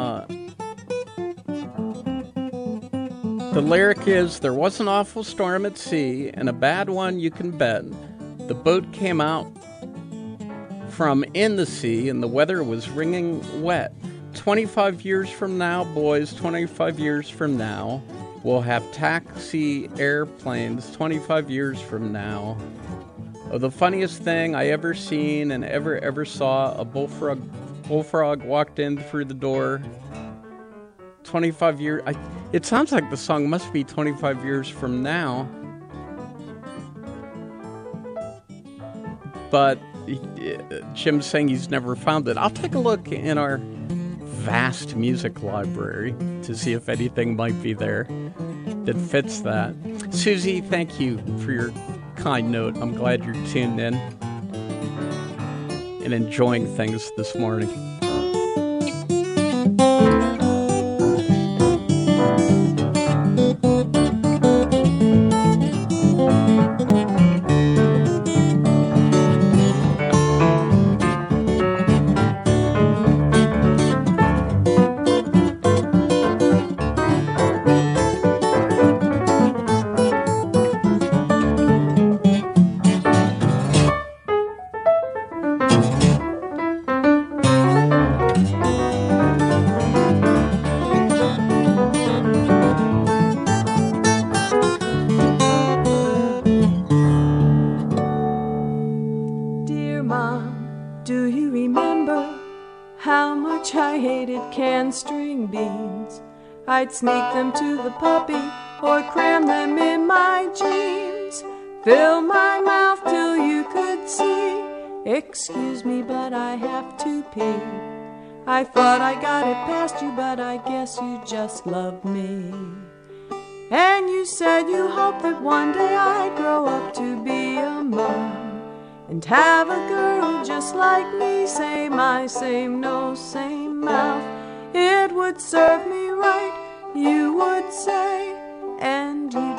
The lyric is, there was an awful storm at sea, and a bad one you can bet. The boat came out from in the sea, and the weather was wringing wet. 25 years from now, boys, 25 years from now, we'll have taxi airplanes 25 years from now. Oh, the funniest thing I ever seen and ever saw, a bullfrog walked in through the door. 25 years... it sounds like the song must be 25 years from now. But Jim's saying he's never found it. I'll take a look in our vast music library to see if anything might be there that fits that. Susie, thank you for your kind note. I'm glad you're tuned in and enjoying things this morning.
I'd sneak them to the puppy or cram them in my jeans. Fill my mouth till you could see. Excuse me, but I have to pee. I thought I got it past you, but I guess you just love me. And you said you hoped that one day I'd grow up to be a mom and have a girl just like me. Same eye, same nose, same mouth. It would serve me right, you would say.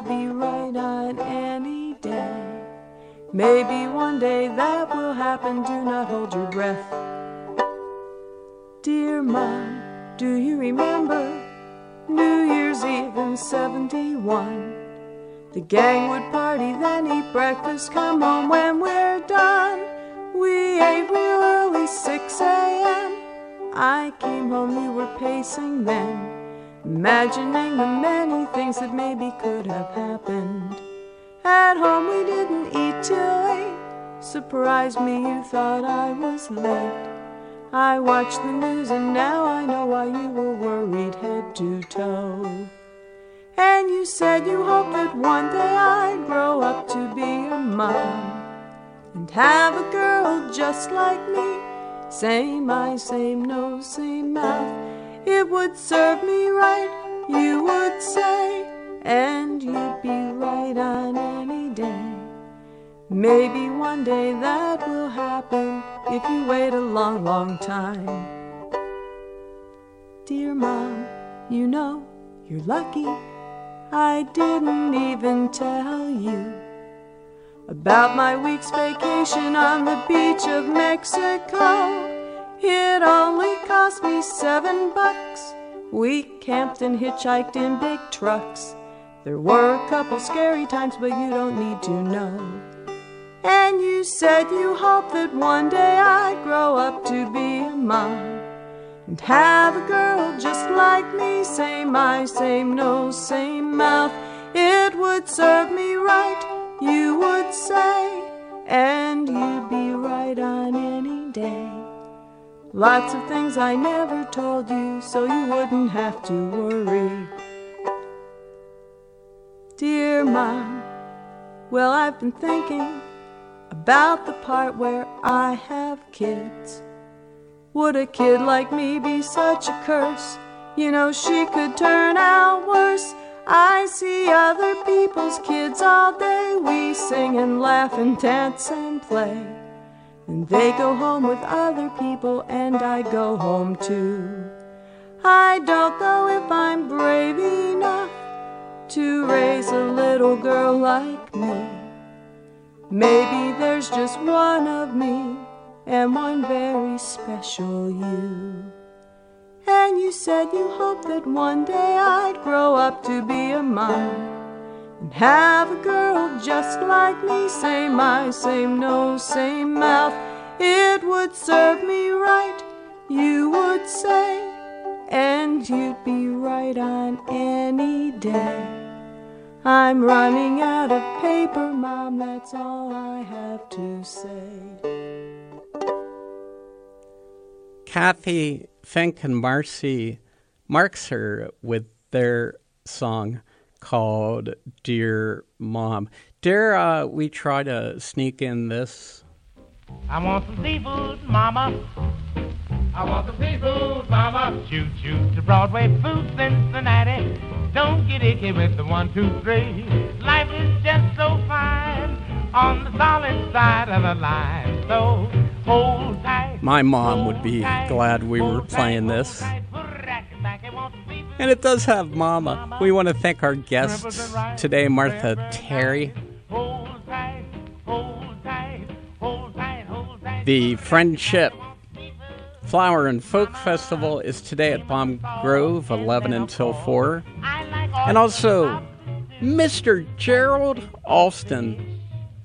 be right on any day. Maybe one day that will happen, do not hold your breath. Dear Mom, do you remember New Year's Eve in 71? The gang would party, then eat breakfast, come home when we're done. We ate real early, 6 a.m. I came home, you were pacing then, imagining the many things that maybe could have happened. At home we didn't eat till 8. Surprised me, you thought I was late. I watched the news and now I know why you were worried head to toe. And you said you hoped that one day I'd grow up to be a mom and have a girl just like me. Same eyes, same nose, same mouth. It would serve me right, you would say, and you'd be right on any day. Maybe one day that will happen if you wait a long, long time. Dear Mom, you know you're lucky I didn't even tell you about my week's vacation on the beach of Mexico. It only cost me $7. We camped and hitchhiked in big trucks. There were a couple scary times, but you don't need to know. And you said you hoped that one day I'd grow up to be a mom and have a girl just like me. Same eyes, same nose, same mouth. It would serve me right, you would say, and you'd be right on any day. Lots of things I never told you, so you wouldn't have to worry. Dear Mom, well, I've been thinking about the part where I have kids. Would a kid like me be such a curse? You know, she could turn out worse. I see other people's kids all day. We sing and laugh and dance and play. And they go home with other people, and I go home too. I don't know if I'm brave enough to raise a little girl like me. Maybe there's just one of me and one very special you. And you said you hoped that one day I'd grow up to be a mom and have a girl just like me. Same eyes, same nose, same mouth. It would serve me right, you would say, and you'd be right on any day. I'm running out of paper, Mom, that's all I have to say.
Kathy, Fink, and Marcy Marxer with their song called Dear Mom. Dare we try to sneak in this?
I want some seafood, Mama. I want some seafood, Mama. Shoot, shoot to Broadway food, Cincinnati. Don't get icky with the 1, 2, 3. Life is just so fine on the solid side of the line. So hold tight.
My mom would be glad we were playing this. And it does have Mama. We want to thank our guests today, Martha Terry. The Friendship Flower and Folk Festival is today at Palm Grove, 11 until 4. And also, Mr. Gerald Alston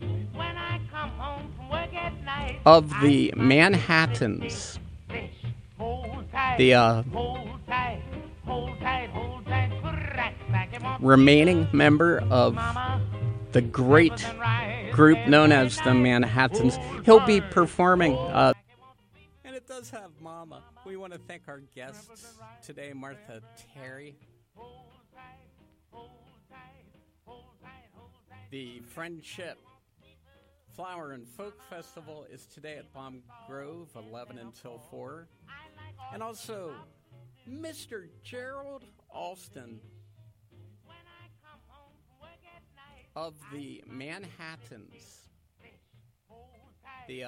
of the Manhattans, the remaining member of the great group known as the Manhattans. He'll be performing. And it does have Mama. We want to thank our guests today, Martha Terry. The Friendship Flower and Folk Festival is today at Palm Grove, 11 until 4. And also, Mr. Gerald Alston of the Manhattans, the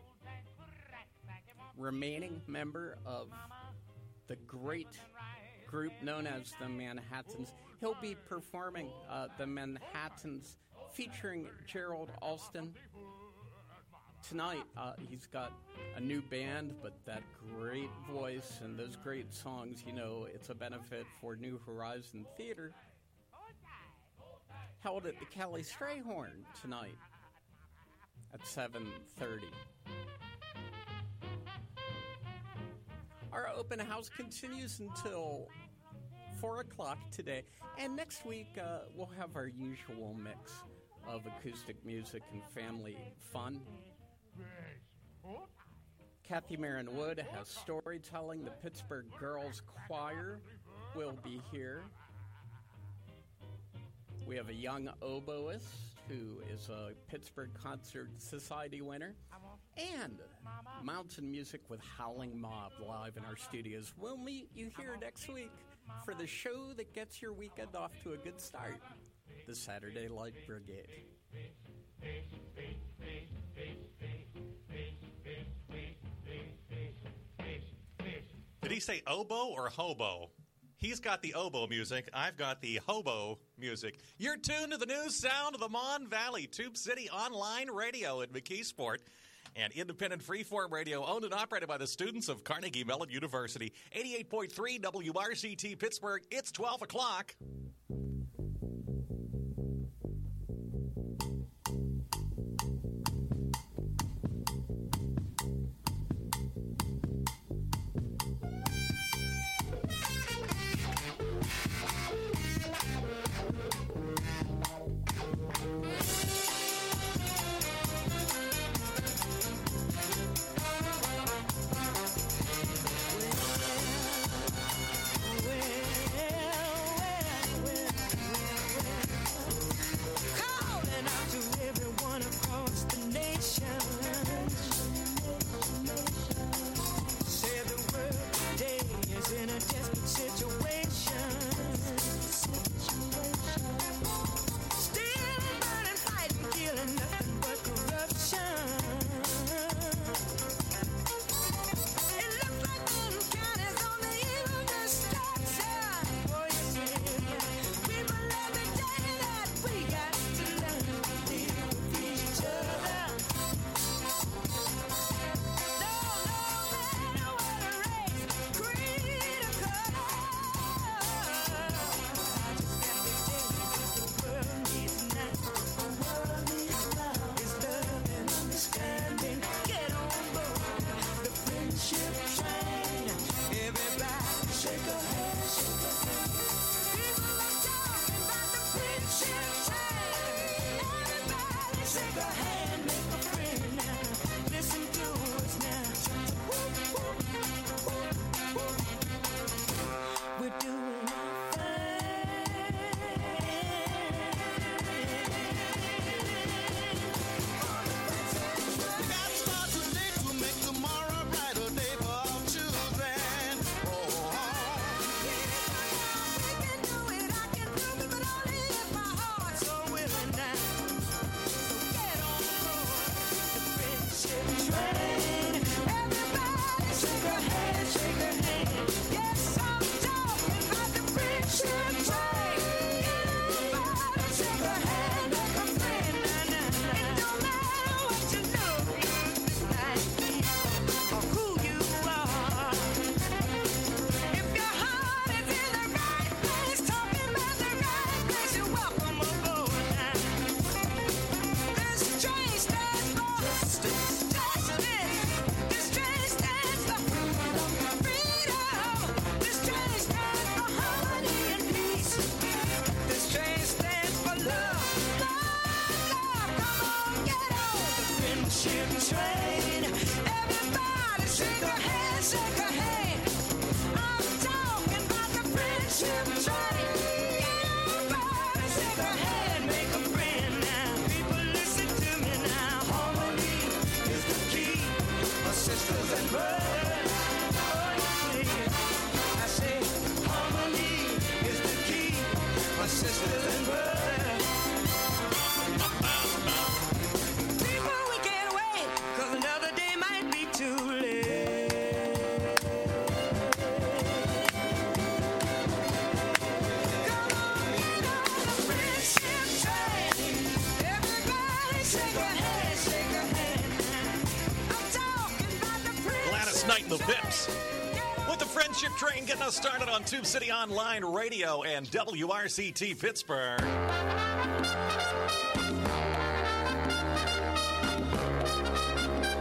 remaining member of the great group known as the Manhattans. He'll be performing the Manhattans featuring Gerald Alston. Tonight, he's got a new band, but that great voice and those great songs, you know, it's a benefit for New Horizon Theater. Held at the Kelly Strayhorn tonight at 7:30. Our open house continues until 4 o'clock today. And next week, we'll have our usual mix of acoustic music and family fun. Kathy Marin Wood has storytelling. The Pittsburgh Girls Choir will be here. We have a young oboist who is a Pittsburgh Concert Society winner. And mountain music with Howling Mob live in our studios. We'll meet you here next week for the show that gets your weekend off to a good start, the Saturday Light Brigade.
Did he say oboe or hobo? He's got the oboe music. I've got the hobo music. You're tuned to the new sound of the Mon Valley, Tube City Online Radio at McKeesport, and independent freeform radio owned and operated by the students of Carnegie Mellon University. 88.3 WRCT Pittsburgh. It's 12 o'clock.
People, we can't wait, 'cause
It's Night in the Pips. With the Friendship Train getting us started on Tube City Online Radio and WRCT Pittsburgh.